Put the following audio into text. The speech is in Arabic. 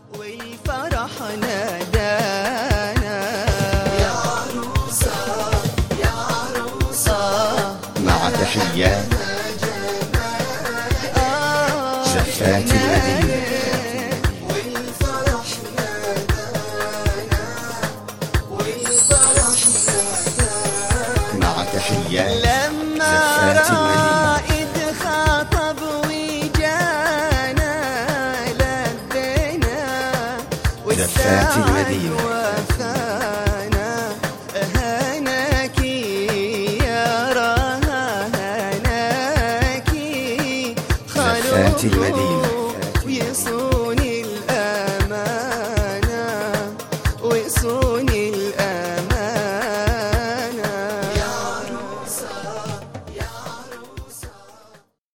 والفرح نادانا يا عروسة يا عروسة مع تحيات زفات المدينة. والفرح نادانا والفرح نادانا مع تحيات لما زفات المدينة. رائد خاطب وجانا لبينا زفات والساعد المدينة. وفانا هناكي يا راها هناكي زفات المدينة. ويصور